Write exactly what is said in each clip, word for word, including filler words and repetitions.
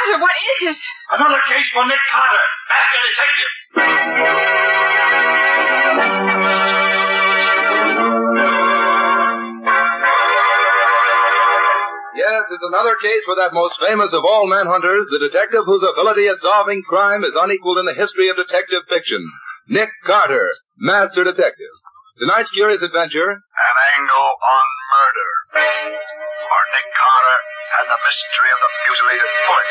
matter? What is it? Another case for Nick Carter, master detective. Yes, it's another case for that most famous of all manhunters, the detective whose ability at solving crime is unequaled in the history of detective fiction. Nick Carter, Master Detective. Tonight's curious adventure... An angle on murder. For Nick Carter and the mystery of the mutilated foot.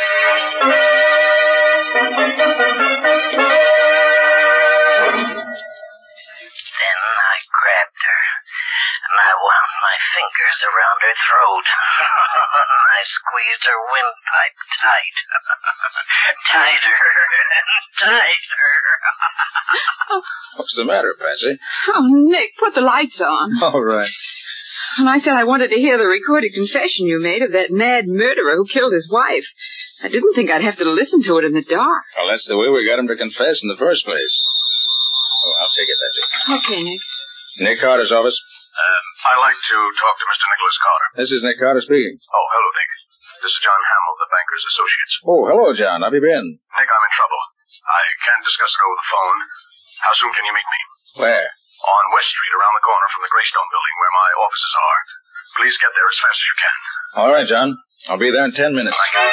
Then I grabbed her, and I wound my fingers around her throat. I squeezed her windpipe tight. Tighter and tighter. What's the matter, Patsy? Oh, Nick, put the lights on. All right. And I said I wanted to hear the recorded confession you made of that mad murderer who killed his wife. I didn't think I'd have to listen to it in the dark. Well, that's the way we got him to confess in the first place. Oh, I'll take it, Patsy. Okay, Nick. Nick Carter's office. Um, I'd like to talk to Mister Nicholas Carter. This is Nick Carter speaking. Oh, hello, Nick. This is John Hamill, the Bankers Associates. Oh, hello, John. How have you been? Nick, I'm in trouble. I can't discuss it over the phone. How soon can you meet me? Where? On West Street, around the corner from the Greystone building where my offices are. Please get there as fast as you can. All right, John. I'll be there in ten minutes. Thank you.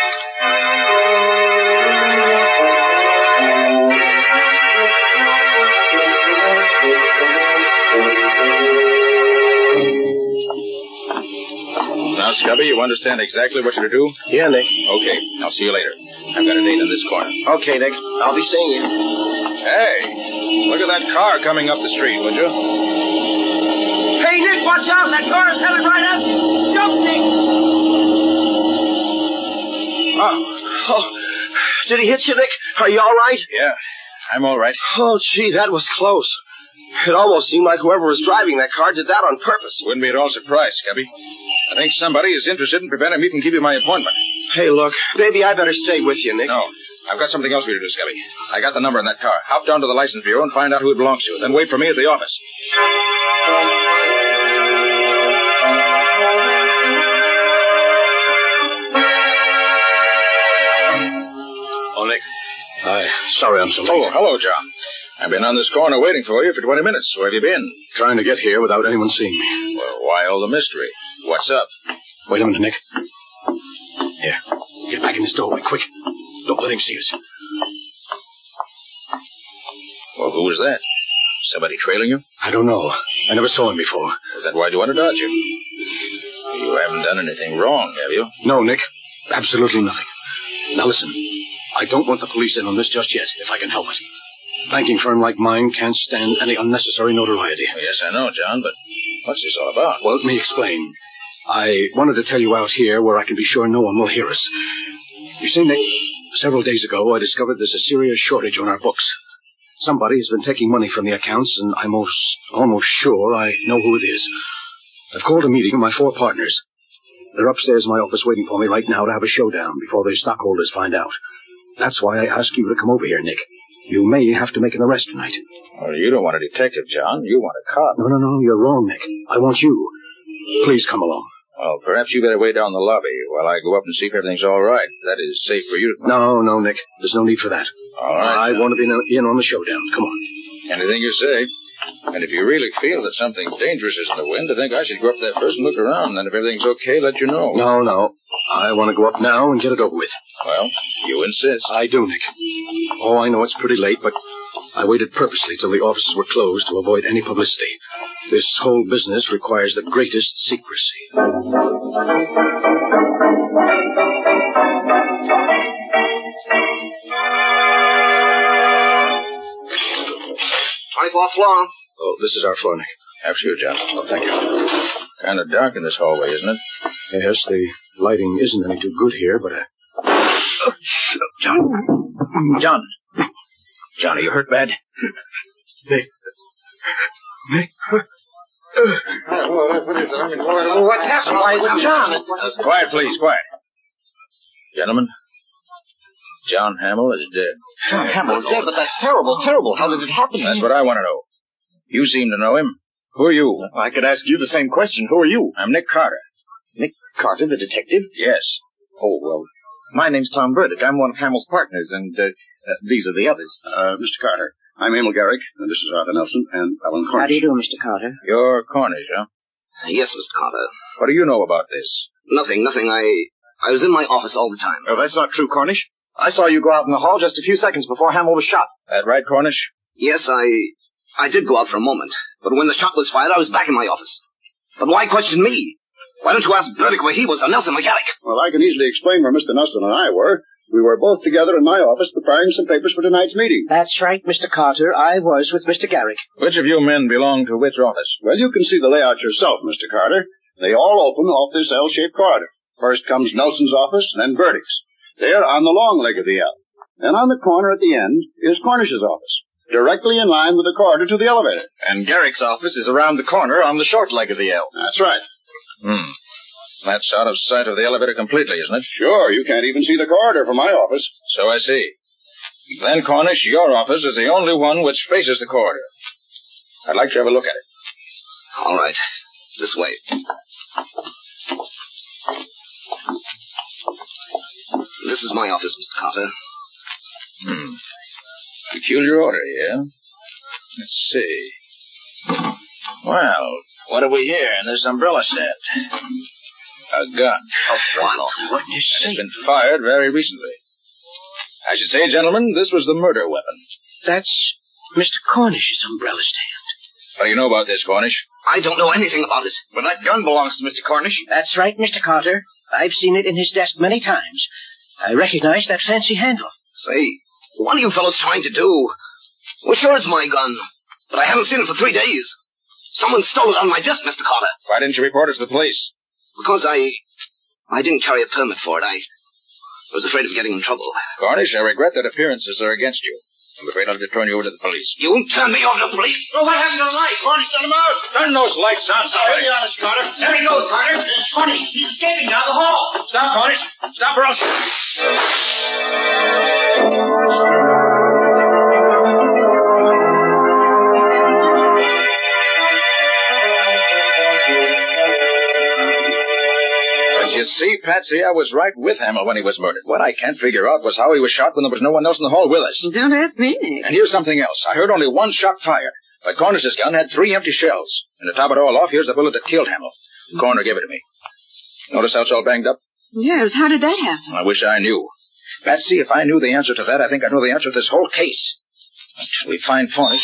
Now, Scubby, you understand exactly what you're to do? Yeah, Nick. Okay. I'll see you later. I've got a date in this corner. Okay, Nick. I'll be seeing you. Hey, look at that car coming up the street, would you? Hey, Nick, watch out. That car is headed right at you. Jump, Nick. Oh. Oh. Did he hit you, Nick? Are you all right? Yeah, I'm all right. Oh, gee, that was close. It almost seemed like whoever was driving that car did that on purpose. Wouldn't be at all surprised, Scubby. I think somebody is interested in preventing me from keeping my appointment. Hey, look, maybe I better stay with you, Nick. No, I've got something else for you to do, Scubby. I got the number in that car. Hop down to the license bureau and find out who it belongs to. Then wait for me at the office. Oh, Nick. Hi. Sorry I'm so late. Oh, hello, John. I've been on this corner waiting for you for twenty minutes. Where have you been? Trying to get here without anyone seeing me. Well, why all the mystery? What's up? Wait a minute, Nick. Here. Get back in this doorway, quick. Don't let him see us. Well, who was that? Somebody trailing you? I don't know. I never saw him before. Well, then why do you want to dodge him? You haven't done anything wrong, have you? No, Nick. Absolutely nothing. Now listen. I don't want the police in on this just yet, if I can help it. A banking firm like mine can't stand any unnecessary notoriety. Well, yes, I know, John, but what's this all about? Well, let me explain. I wanted to tell you out here where I can be sure no one will hear us. You see, Nick, several days ago I discovered there's a serious shortage on our books. Somebody has been taking money from the accounts, and I'm most, almost sure I know who it is. I've called a meeting of my four partners. They're upstairs in my office waiting for me right now to have a showdown before their stockholders find out. That's why I asked you to come over here, Nick. You may have to make an arrest tonight. Well, you don't want a detective, John. You want a cop. No, no, no, you're wrong, Nick. I want you. Please come along. Well, perhaps you better wait down the lobby while I go up and see if everything's all right. That is safe for you to... No, no, Nick. There's no need for that. All right. I John. want to be in on the showdown. Come on. Anything you say. And if you really feel that something dangerous is in the wind, I think I should go up there first and look around. Then if everything's okay, let you know. No, no. I want to go up now and get it over with. Well, you insist. I do, Nick. Oh, I know it's pretty late, but I waited purposely till the offices were closed to avoid any publicity. This whole business requires the greatest secrecy. twenty-fourth floor. Oh, this is our floor, Nick. After you, John. Oh, thank you. Kind of dark in this hallway, isn't it? Yes, the lighting isn't any too good here, but... Uh... Oh, John. John. John, are you hurt bad? Nick. Nick. What's happened? Why is it John? Uh, quiet, please, quiet. Gentlemen, John Hamill is dead. John Hamill is dead, but that's terrible, terrible. How did it happen? That's what I want to know. You seem to know him. Who are you? I could ask you the same question. Who are you? I'm Nick Carter. Nick Carter, the detective? Yes. Oh, well, My name's Tom Burdick. I'm one of Hamill's partners, and uh, uh, these are the others. Uh, Mister Carter, I'm Emil Garrick, and this is Arthur Nelson, and Alan Cornish. How do you do, Mister Carter? You're Cornish, huh? Yes, Mister Carter. What do you know about this? Nothing, nothing. I I was in my office all the time. Oh, that's not true, Cornish. I saw you go out in the hall just a few seconds before Hamill was shot. That right, Cornish? Yes, I I did go out for a moment. But when the shot was fired, I was back in my office. But why question me? Why don't you ask Burdick where he was, or Nelson McGarrick? Well, I can easily explain where Mister Nelson and I were. We were both together in my office preparing some papers for tonight's meeting. That's right, Mister Carter. I was with Mister Garrick. Which of you men belong to which office? Well, you can see the layout yourself, Mister Carter. They all open off this L-shaped corridor. First comes Nelson's office, and then Burdick's. They're on the long leg of the L. And on the corner at the end is Cornish's office, directly in line with the corridor to the elevator. And Garrick's office is around the corner on the short leg of the L. That's right. Hmm. That's out of sight of the elevator completely, isn't it? Sure, you can't even see the corridor from my office. So I see. Then, Cornish, your office is the only one which faces the corridor. I'd like to have a look at it. All right. This way. This is my office, Mister Carter. Hmm. Peculiar order here. Let's see. Well, what have we here in this umbrella stand? A gun. A what? What do you And it's been fired very recently. I should say, gentlemen, this was the murder weapon. That's Mister Cornish's umbrella stand. What do you know about this, Cornish? I don't know anything about it. Well, that gun belongs to Mister Cornish. That's right, Mister Carter. I've seen it in his desk many times. I recognize that fancy handle. Say, what are you fellows trying to do? Well, sure, it's my gun, but I haven't seen it for three days. Someone stole it on my desk, Mister Carter. Why didn't you report it to the police? Because I... I didn't carry a permit for it. I was afraid of getting in trouble. Cornish, I regret that appearances are against you. I'm afraid I'll have to turn you over to the police. You won't turn me over to the police? Oh, what happened to the light? Cornish, turn them out. Turn those lights on, Sorry, somebody. honest, Carter. There he goes, Carter. It's Cornish. He's escaping down the hall. Stop, Cornish. Stop or else... You see, Patsy, I was right with Hamill when he was murdered. What I can't figure out was how he was shot when there was no one else in the hall with us. Don't ask me, Nick. And here's something else. I heard only one shot fired, but Cornish's gun had three empty shells. And to top it all off, here's the bullet that killed Hamill. The coroner gave it to me. Notice how it's all banged up? Yes, how did that happen? I wish I knew. Patsy, if I knew the answer to that, I think I know the answer to this whole case. Shall we find Cornish?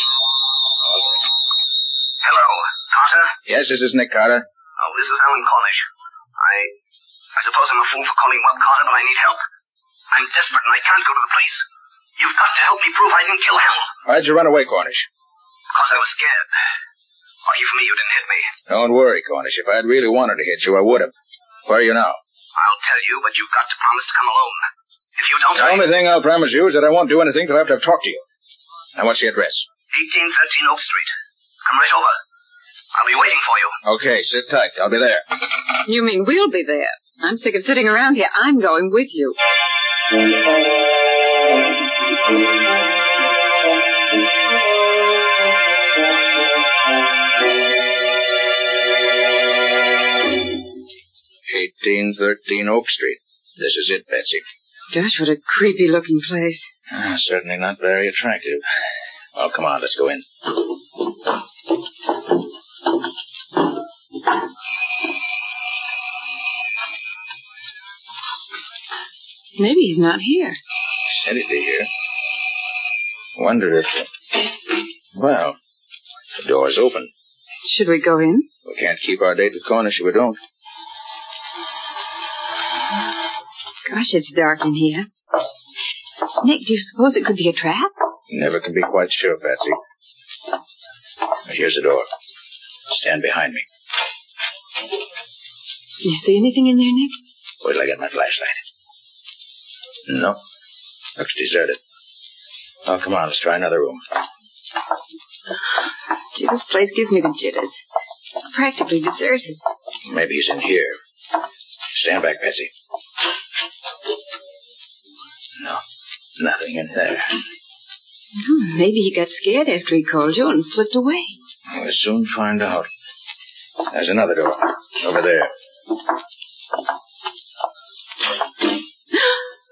Hello, Carter? Yes, this is Nick Carter. Oh, this is Alan Cornish. I... I suppose I'm a fool for calling you up, Carter, but I need help. I'm desperate and I can't go to the police. You've got to help me prove I didn't kill Hamill. Why'd you run away, Cornish? Because I was scared. Lucky for me you didn't hit me. Don't worry, Cornish. If I'd really wanted to hit you, I would have. Where are you now? I'll tell you, but you've got to promise to come alone. If you don't... The I... only thing I'll promise you is that I won't do anything till after I've talked to you. Now, what's the address? eighteen thirteen Oak Street. Come right over. I'll be waiting for you. Okay, sit tight. I'll be there. You mean we'll be there? I'm sick of sitting around here. I'm going with you. eighteen thirteen Oak Street. This is it, Betsy. Gosh, what a creepy-looking place. Ah, certainly not very attractive. Well, come on, let's go in. Maybe he's not here. Said he'd be here. Wonder if... Well, the door's open. Should we go in? We can't keep our date with Cornish if we don't. Gosh, it's dark in here. Nick, do you suppose it could be a trap? Never can be quite sure, Patsy. Here's the door. Stand behind me. Do you see anything in there, Nick? Wait till I get my flashlight. No. Looks deserted. Oh, come on, let's try another room. Gee, this place gives me the jitters. Practically deserted. Maybe he's in here. Stand back, Patsy. No, nothing in there. Hmm, maybe he got scared after he called you and slipped away. We'll soon find out. There's another door. Over there.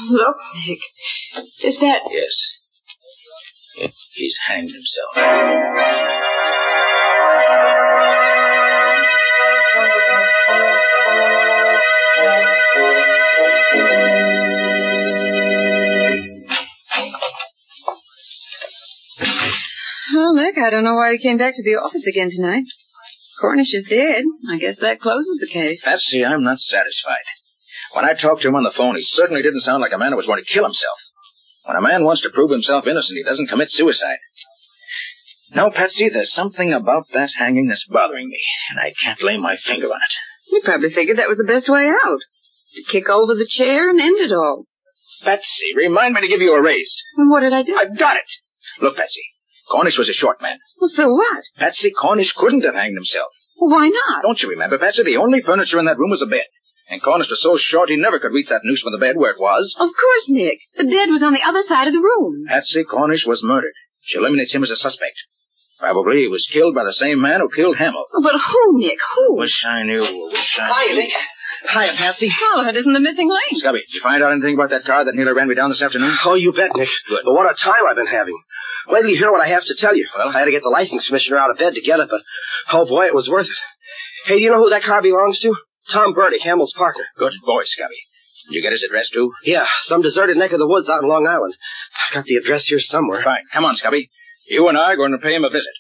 Look, Nick. Is that... Yes. He's hanged himself. Well, Nick, I don't know why he came back to the office again tonight. Cornish is dead. I guess that closes the case. Patsy, I'm not satisfied. When I talked to him on the phone, he certainly didn't sound like a man who was going to kill himself. When a man wants to prove himself innocent, he doesn't commit suicide. No, Patsy, there's something about that hanging that's bothering me, and I can't lay my finger on it. You probably figured that was the best way out. To kick over the chair and end it all. Patsy, remind me to give you a raise. And what did I do? I've got it. Look, Patsy, Cornish was a short man. Well, so what? Patsy, Cornish couldn't have hanged himself. Well, why not? Don't you remember, Patsy? The only furniture in that room was a bed. And Cornish was so short he never could reach that noose from the bed where it was. Of course, Nick. The bed was on the other side of the room. Patsy, Cornish was murdered. She eliminates him as a suspect. Probably he was killed by the same man who killed Hamill. Oh, but who, Nick? Who? Wish I knew. Wish I Hiya, knew. Nick. Hiya, Patsy. Oh, that isn't the missing link. Scubby, did you find out anything about that car that nearly ran me down this afternoon? Oh, you bet, Nick. Good. But what a time I've been having. Wait till you hear what I have to tell you. Well, I had to get the license commissioner out of bed to get it, but, oh, boy, it was worth it. Hey, do you know who that car belongs to? Tom Burdick, Hamill's partner. Good boy, Scubby. Did you get his address, too? Yeah, some deserted neck of the woods out in Long Island. I've got the address here somewhere. Fine. Come on, Scubby. You and I are going to pay him a visit.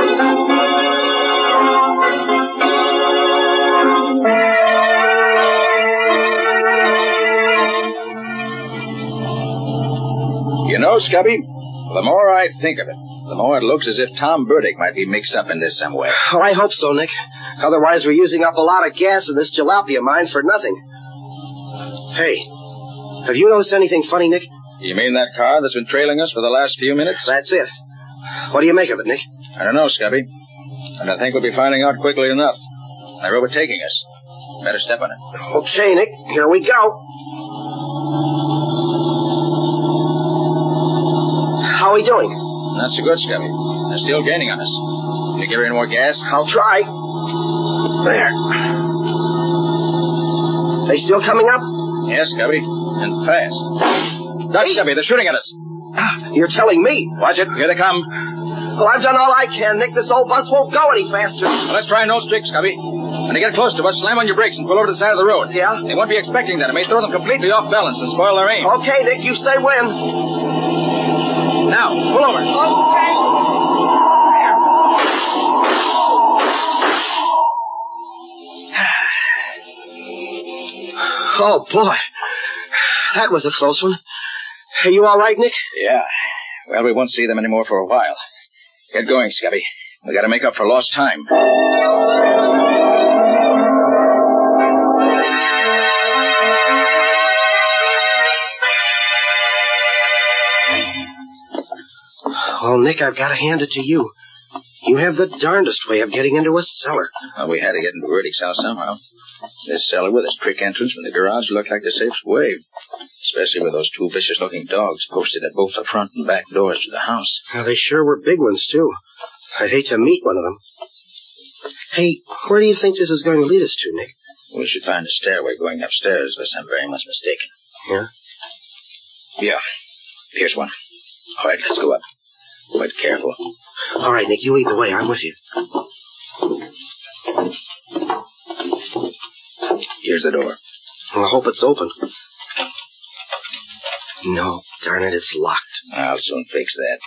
You know, Scubby, the more I think of it, the more it looks as if Tom Burdick might be mixed up in this some way. Oh, I hope so, Nick. Otherwise, we're using up a lot of gas in this jalapia mine for nothing. Hey, have you noticed anything funny, Nick? You mean that car that's been trailing us for the last few minutes? That's it. What do you make of it, Nick? I don't know, Scubby. And I think we'll be finding out quickly enough. They're overtaking us. Better step on it. Okay, Nick. Here we go. How are we doing? Not so good, Scubby. They're still gaining on us. Can you give her any more gas? I'll try. There. They still coming up? Yes, Scubby. And fast. Duck, hey. Scubby, they're shooting at us. You're telling me? Watch it. Here they come. Well, I've done all I can, Nick. This old bus won't go any faster. Well, let's try no stick, Scubby. When you get close to us, slam on your brakes and pull over to the side of the road. Yeah? They won't be expecting that. It may throw them completely off balance and spoil their aim. Okay, Nick. You say when. Now, pull over. Okay. Oh, boy. That was a close one. Are you all right, Nick? Yeah. Well, we won't see them anymore for a while. Get going, Scubby. We gotta make up for lost time. Well, Nick, I've got to hand it to you. You have the darndest way of getting into a cellar. Well, we had to get into Burdick's house somehow. This cellar with its trick entrance from the garage looked like the safest way. Especially with those two vicious-looking dogs posted at both the front and back doors to the house. Well, they sure were big ones, too. I'd hate to meet one of them. Hey, where do you think this is going to lead us to, Nick? We should find a stairway going upstairs, unless I'm very much mistaken. Yeah? Yeah. Here's one. All right, let's go up. Quite careful. All right, Nick, you lead the way. I'm with you. Here's the door. Well, I hope it's open. No, darn it, it's locked. I'll soon fix that.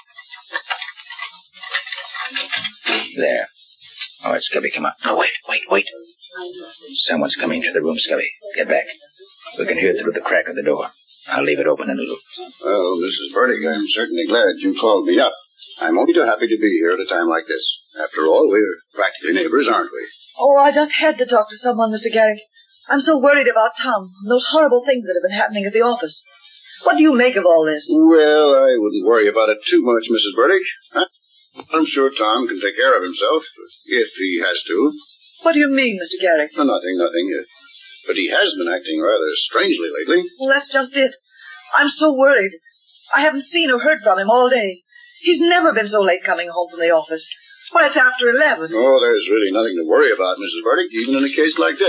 There. All right, Scubby, come on. No, wait, wait, wait. Someone's coming to the room, Scubby. Get back. We can hear through the crack of the door. I'll leave it open a little. Well, Missus Burdick, I'm certainly glad you called me up. I'm only too happy to be here at a time like this. After all, we're practically neighbors, aren't we? Oh, I just had to talk to someone, Mister Garrick. I'm so worried about Tom and those horrible things that have been happening at the office. What do you make of all this? Well, I wouldn't worry about it too much, Missus Burdick. I'm sure Tom can take care of himself, if he has to. What do you mean, Mister Garrick? Oh, nothing, nothing. But he has been acting rather strangely lately. Well, that's just it. I'm so worried. I haven't seen or heard from him all day. He's never been so late coming home from the office. Why, it's after eleven. Oh, there's really nothing to worry about, Missus Burdick, even in a case like this.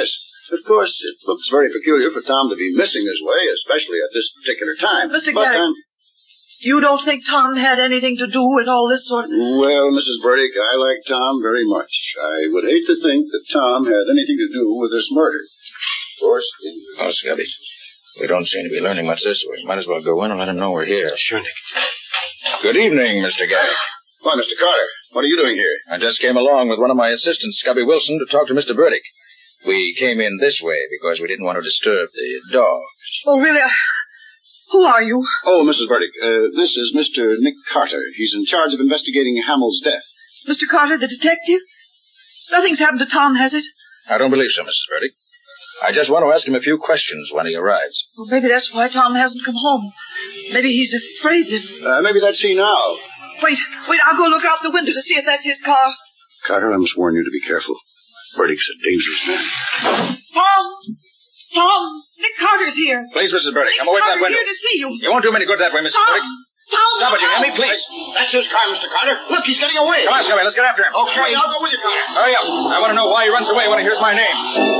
Of course, it looks very peculiar for Tom to be missing this way, especially at this particular time. Mister But, Garrick, um, you don't think Tom had anything to do with all this sort of... Well, Missus Burdick, I like Tom very much. I would hate to think that Tom had anything to do with this murder. Of course... Oh, Scubby, we don't seem to be learning much this way. Might as well go in and let him know we're here. Sure, Nick. Good evening, Mister Garrick. Why, Mister Carter, what are you doing here? I just came along with one of my assistants, Scubby Wilson, to talk to Mister Burdick. We came in this way because we didn't want to disturb the dog. Oh, really? I... Who are you? Oh, Missus Burdick, uh, this is Mister Nick Carter. He's in charge of investigating Hamill's death. Mister Carter, the detective? Nothing's happened to Tom, has it? I don't believe so, Missus Burdick. I just want to ask him a few questions when he arrives. Well, maybe that's why Tom hasn't come home. Maybe he's afraid of... Uh, maybe that's he now. Wait, wait, I'll go look out the window to see if that's his car. Carter, I must warn you to be careful. Burdick's a dangerous man. Tom! Tom! Nick Carter's here. Please, Missus Burdick, Nick come away from that Carter's window. here to see you. You won't do him any good that way, Missus Tom! Burdick. Tom! Stop it, you hear me, please. That's his car, Mister Carter. Look, he's getting away. Come on, Scubby, let's get after him. Okay, I'll go with you, Carter. Hurry up. I want to know why he runs away when he hears my name.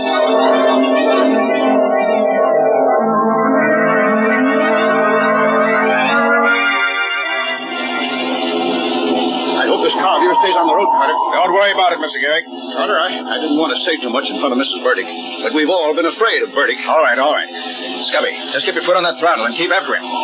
I hope this car of yours stays on the road, Carter. Don't worry about it, Mister Garrick. Carter, I, I didn't want to say too much in front of Missus Burdick, but we've all been afraid of Burdick. All right, all right. Scubby, just keep your foot on that throttle and keep after him.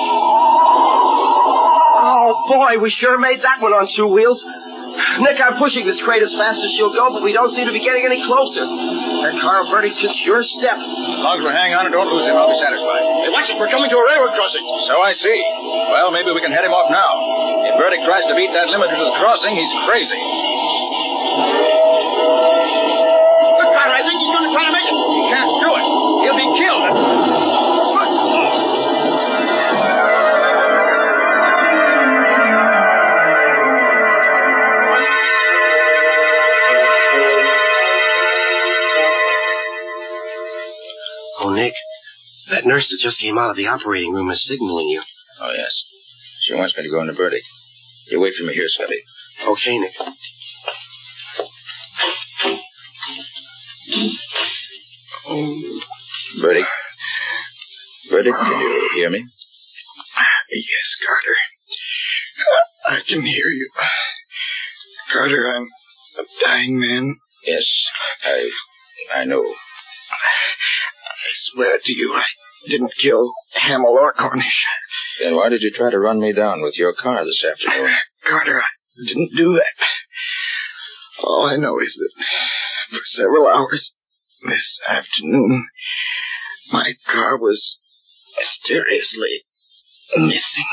Oh, boy, we sure made that one on two wheels. Nick, I'm pushing this crate as fast as she'll go, but we don't seem to be getting any closer. That car of Bertie's should sure step. As long as we hang on and don't lose him, I'll be satisfied. Hey, watch it. We're coming to a railroad crossing. So I see. Well, maybe we can head him off now. If Burdick tries to beat that limiter to the crossing, he's crazy. Look, Carter, I think he's going to try to make it. He can't do it. He'll be killed. Oh, Nick, that nurse that just came out of the operating room is signaling you. Oh, yes. She wants me to go into Burdick. You wait for me here, Scubby. Okay, Nick. Oh. Burdick? Burdick, can you hear me? Yes, Carter. I can hear you. Carter, I'm a dying man. Yes, I... I know. I swear to you, I didn't kill Hamill or Cornish. Then why did you try to run me down with your car this afternoon? Carter, I didn't do that. All I know is that for several hours this afternoon, my car was mysteriously missing.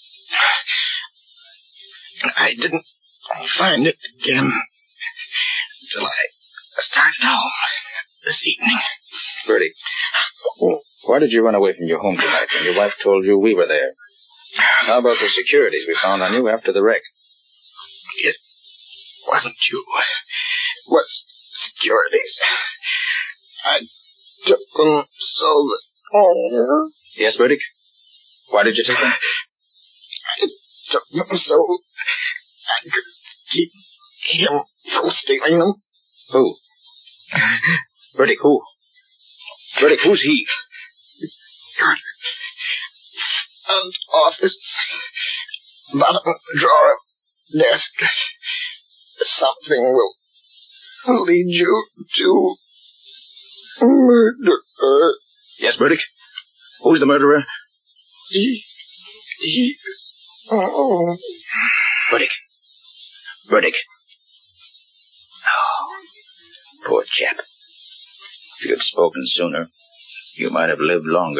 I didn't find it again until I started home this evening. Bertie, why did you run away from your home tonight when your wife told you we were there? How about the securities we found on you after the wreck? It wasn't you. It was securities. I took them so that... Oh. Yes, Burdick? Why did you take them? I took them so I could keep him from stealing them. Who? Burdick, who? Burdick, who's he? Carter. Front office. Bottom of the drawer of desk. Something will lead you to murder. Yes, Burdick? Who's the murderer? He... He's... Oh... Burdick. Burdick. Oh, poor chap. If you had spoken sooner, you might have lived longer.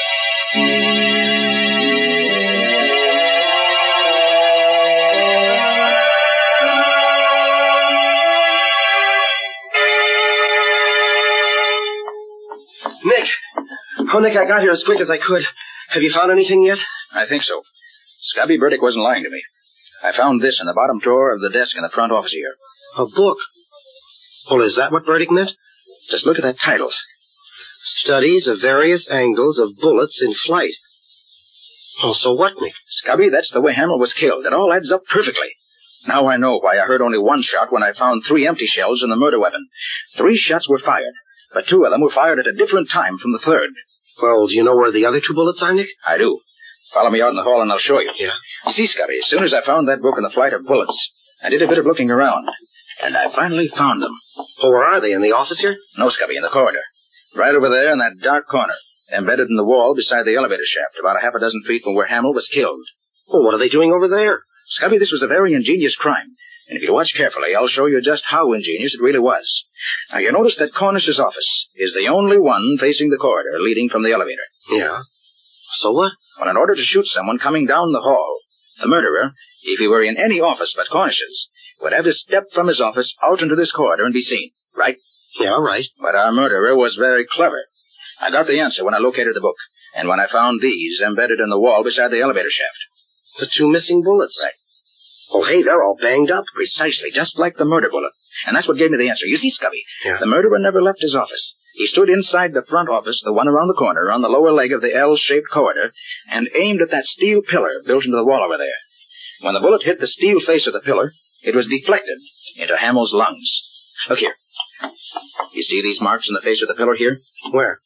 Nick! Oh, Nick, I got here as quick as I could. Have you found anything yet? I think so. Scubby Burdick wasn't lying to me. I found this in the bottom drawer of the desk in the front office here. A book? Well, is that what Burdick meant? Just look at that title. Studies of various angles of bullets in flight. Oh, so what, Nick? Scubby, that's the way Hamill was killed. It all adds up perfectly. Now I know why I heard only one shot when I found three empty shells in the murder weapon. Three shots were fired. but two of them were fired at a different time from the third. Well, do you know where the other two bullets are, Nick? I do. Follow me out in the hall and I'll show you. Yeah. You see, Scubby, as soon as I found that book and the flight of bullets, I did a bit of looking around, and I finally found them. Oh, where are they? In the office here? No, Scubby, in the corridor. Right over there in that dark corner, embedded in the wall beside the elevator shaft, about a half a dozen feet from where Hamill was killed. Well, what are they doing over there? Scubby, this was a very ingenious crime. And if you watch carefully, I'll show you just how ingenious it really was. Now, you notice that Cornish's office is the only one facing the corridor leading from the elevator. Yeah. So what? Well, in order to shoot someone coming down the hall, the murderer, if he were in any office but Cornish's, would have to step from his office out into this corridor and be seen, right? Yeah, right. But our murderer was very clever. I got the answer when I located the book, and when I found these embedded in the wall beside the elevator shaft. The two missing bullets. Right. Oh, hey, they're all banged up. Precisely, just like the murder bullet. And that's what gave me the answer. You see, Scubby, yeah. The murderer never left his office. He stood inside the front office, the one around the corner, on the lower leg of the L-shaped corridor, and aimed at that steel pillar built into the wall over there. When the bullet hit the steel face of the pillar, it was deflected into Hamill's lungs. Look here. You see these marks in the face of the pillar here? Where?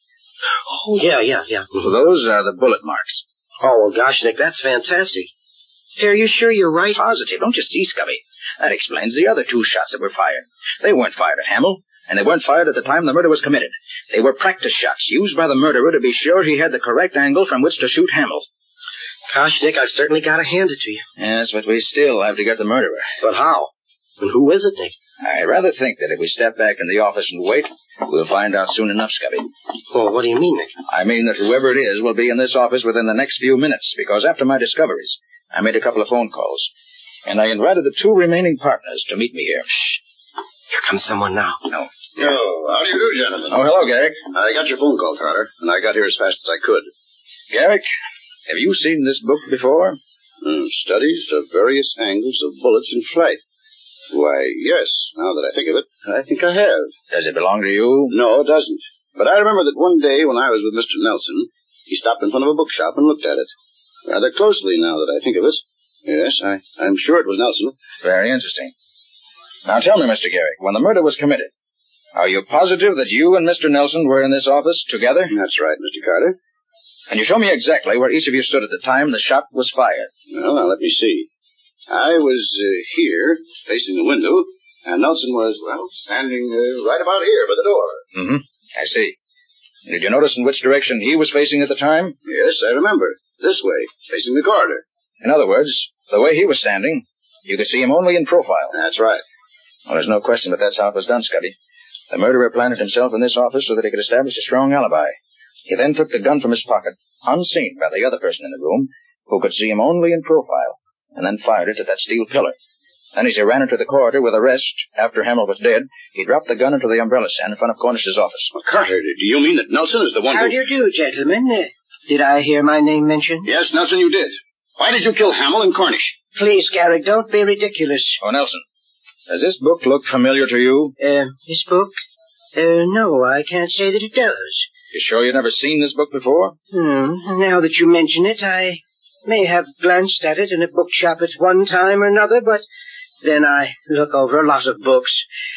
Oh, yeah, yeah, yeah. Those are the bullet marks. Oh, well, gosh, Nick, that's fantastic. Hey, are you sure you're right? Positive. Don't you see, Scubby? That explains the other two shots that were fired. They weren't fired at Hamill, and they weren't fired at the time the murder was committed. They were practice shots used by the murderer to be sure he had the correct angle from which to shoot Hamill. Gosh, Nick, I've certainly got to hand it to you. Yes, but we still have to get the murderer. But how? And who is it, Nick? I rather think that if we step back in the office and wait, we'll find out soon enough, Scubby. Well, what do you mean, Nick? I mean that whoever it is will be in this office within the next few minutes, because after my discoveries, I made a couple of phone calls, and I invited the two remaining partners to meet me here. Shh. Here comes someone now. No. Yo, how do you do, gentlemen? Oh, hello, Garrick. I got your phone call, Carter, and I got here as fast as I could. Garrick, have you seen this book before? Mm, studies of various angles of bullets in flight. Why, yes, now that I think of it, I think I have. Does it belong to you? No, it doesn't. But I remember that one day when I was with Mister Nelson, he stopped in front of a bookshop and looked at it. Rather closely now that I think of it. Yes, I, I'm sure it was Nelson. Very interesting. Now tell me, Mister Garrick, when the murder was committed, are you positive that you and Mister Nelson were in this office together? That's right, Mister Carter. Can you show me exactly where each of you stood at the time the shot was fired? Well, now let me see. I was uh, here, facing the window, and Nelson was, well, standing uh, right about here by the door. Mm-hmm. I see. Did you notice in which direction he was facing at the time? Yes, I remember. This way, facing the corridor. In other words, the way he was standing, you could see him only in profile. That's right. Well, there's no question that that's how it was done, Scuddy. The murderer planted himself in this office so that he could establish a strong alibi. He then took the gun from his pocket, unseen by the other person in the room, who could see him only in profile, and then fired it at that steel pillar. Then as he ran into the corridor with the rest, after Hamill was dead, he dropped the gun into the umbrella stand in front of Cornish's office. Well, Carter, do you mean that Nelson is the one How who... do you do, gentlemen? Uh, did I hear my name mentioned? Yes, Nelson, you did. Why did you kill Hamill and Cornish? Please, Garrick, don't be ridiculous. Oh, Nelson, does this book look familiar to you? Uh, this book? Uh, no, I can't say that it does. You sure you've never seen this book before? Hmm, now that you mention it, I may have glanced at it in a bookshop at one time or another, but then I look over a lot of books.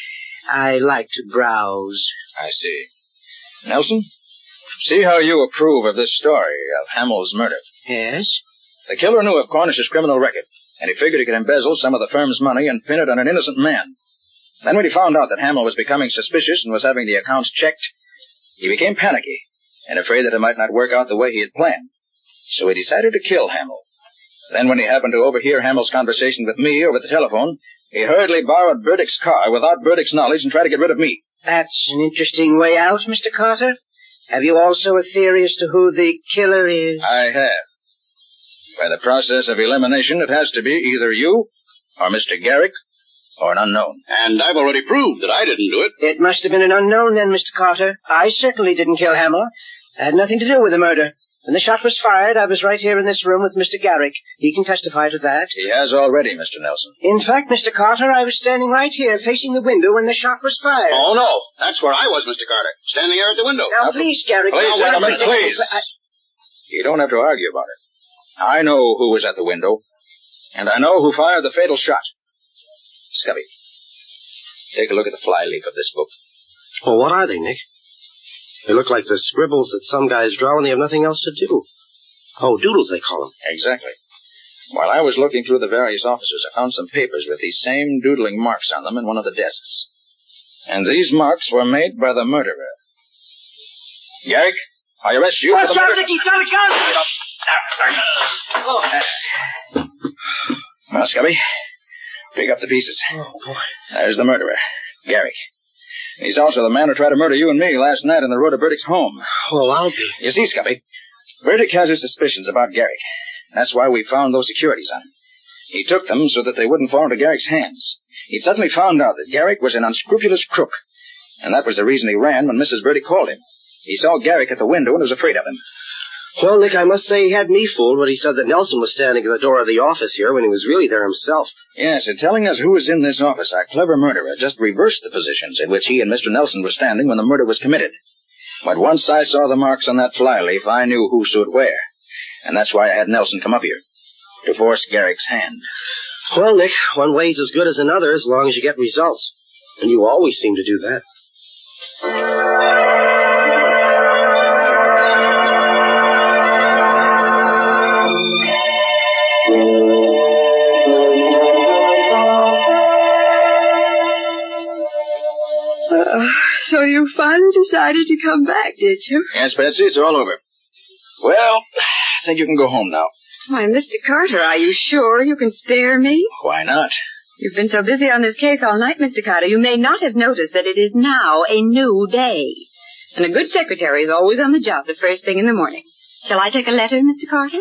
I like to browse. I see. Nelson, see how you approve of this story of Hamill's murder. Yes? The killer knew of Cornish's criminal record, and he figured he could embezzle some of the firm's money and pin it on an innocent man. Then when he found out that Hamill was becoming suspicious and was having the accounts checked, he became panicky and afraid that it might not work out the way he had planned. So he decided to kill Hamill. Then when he happened to overhear Hamill's conversation with me over the telephone, he hurriedly borrowed Burdick's car without Burdick's knowledge and tried to get rid of me. That's an interesting way out, Mister Carter. Have you also a theory as to who the killer is? I have. By the process of elimination, it has to be either you or Mister Garrick or an unknown. And I've already proved that I didn't do it. It must have been an unknown then, Mister Carter. I certainly didn't kill Hamill. I had nothing to do with the murder. When the shot was fired, I was right here in this room with Mister Garrick. He can testify to that. He has already, Mister Nelson. In fact, Mister Carter, I was standing right here facing the window when the shot was fired. Oh, no. That's where I was, Mister Carter. Standing here at the window. Now, please, Garrick. Please, now, gentlemen, please. I... You don't have to argue about it. I know who was at the window, and I know who fired the fatal shot. Scubby, take a look at the flyleaf of this book. Well, what are they, Nick? They look like the scribbles that some guys draw when they have nothing else to do. Oh, doodles, they call them. Exactly. While I was looking through the various offices, I found some papers with these same doodling marks on them in one of the desks. And these marks were made by the murderer. Garrick, I arrest you Oh, for the murder... Sergeant, he's got a gun! Oh. Well, Scubby, pick up the pieces. Oh, boy. There's the murderer, Garrick. He's also the man who tried to murder you and me last night on the road to Burdick's home. Oh, I'll be. You see, Scubby, Burdick has his suspicions about Garrick. That's why we found those securities on him. He took them so that they wouldn't fall into Garrick's hands. He'd suddenly found out that Garrick was an unscrupulous crook. And that was the reason he ran when Missus Burdick called him. He saw Garrick at the window and was afraid of him. Well, Nick, I must say he had me fooled when he said that Nelson was standing at the door of the office here when he was really there himself. Yes, in telling us who was in this office, our clever murderer just reversed the positions in which he and Mister Nelson were standing when the murder was committed. But once I saw the marks on that flyleaf, I knew who stood where. And that's why I had Nelson come up here, to force Garrick's hand. Well, Nick, one way's as good as another as long as you get results. And you always seem to do that. Uh, so you finally decided to come back, did you? Yes, Patsy, it's all over. Well, I think you can go home now. Why, Mister Carter, are you sure you can spare me? Why not? You've been so busy on this case all night, Mister Carter, you may not have noticed that it is now a new day. And a good secretary is always on the job the first thing in the morning. Shall I take a letter, Mister Carter?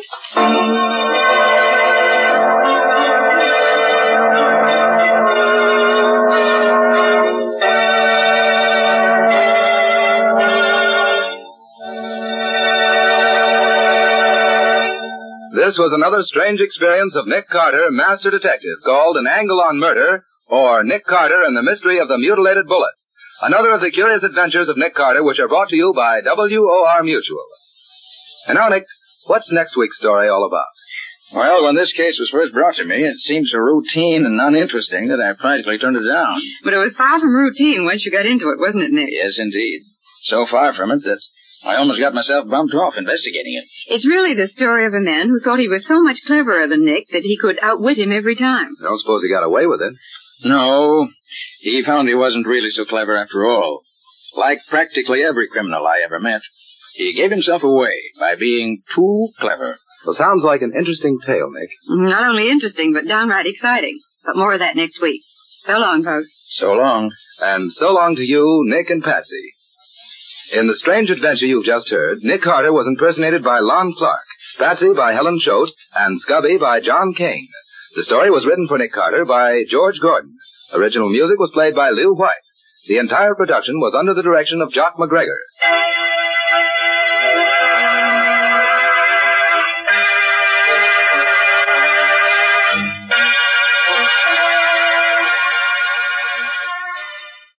This was another strange experience of Nick Carter, Master Detective, called An Angle on Murder, or Nick Carter and the Mystery of the Mutilated Bullet. Another of the curious adventures of Nick Carter, which are brought to you by W O R Mutual. And now, Nick, what's next week's story all about? Well, when this case was first brought to me, it seemed so routine and uninteresting that I practically turned it down. But it was far from routine once you got into it, wasn't it, Nick? Yes, indeed. So far from it that I almost got myself bumped off investigating it. It's really the story of a man who thought he was so much cleverer than Nick that he could outwit him every time. I don't suppose he got away with it. No, he found he wasn't really so clever after all. Like practically every criminal I ever met, he gave himself away by being too clever. Well, sounds like an interesting tale, Nick. Not only interesting, but downright exciting. But more of that next week. So long, folks. So long. And so long to you, Nick and Patsy. In the strange adventure you've just heard, Nick Carter was impersonated by Lon Clark, Patsy by Helen Choate, and Scubby by John Kane. The story was written for Nick Carter by George Gordon. Original music was played by Lew White. The entire production was under the direction of Jock McGregor.